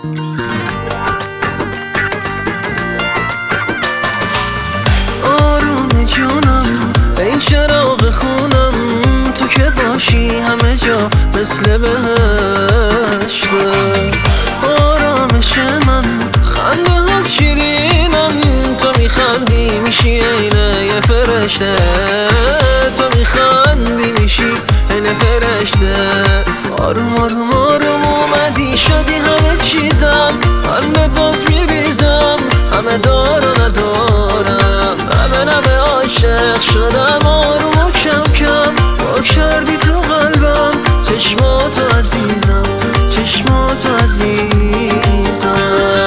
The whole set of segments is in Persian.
آروم جونم ای چراغ خونم، تو که باشی همه جا مثل بهشته. آرامش من خنده ها شیرینم، تو میخندی میشی اینه یه فرشته. تو میخندی میشی اینه فرشته. آروم آروم آروم اومدی شدی همه چیزم، همه باز میریزم، همه دارم ندارم، همه عاشق شدم. آروم و کم کم با کردی تو قلبم، چشماتو عزیزم، چشماتو عزیزم.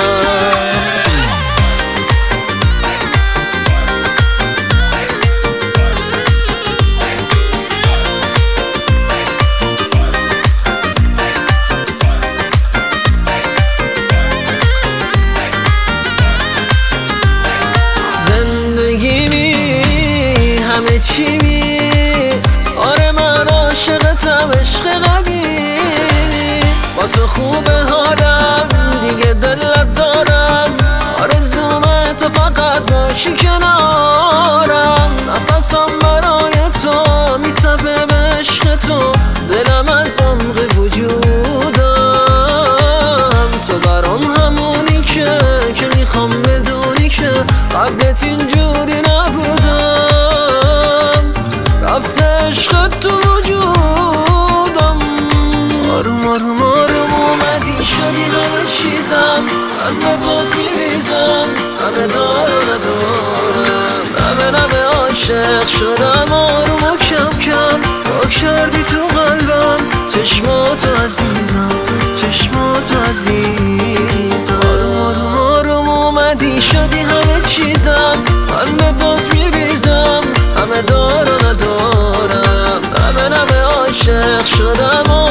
همه چی می آره من عاشقتم، عشق قدیمی. با تو خوبه حالم دیگه دلت دارم، آرزومه تو فقط باشی کنارم. نفسم برای تو میتپه به عشق تو، دلم از عمق وجودم. تو برام همونی که میخوام بدونی که قبلت اینجوری نبودم. رفته عشقت تو وجودم. آروم آروم آروم اومدی شدی همه چیزم، همه باد میریزم، همه دارم ندارم، همه عاشق شدم. آروم و کم کم با کردی تو قلبم، چشماتو عزیزم، چشماتو عزیزم. آروم آروم اومدی شدی همه چیزم، همه باد میریزم، همه دارم ندارم، همه عاشق شدم.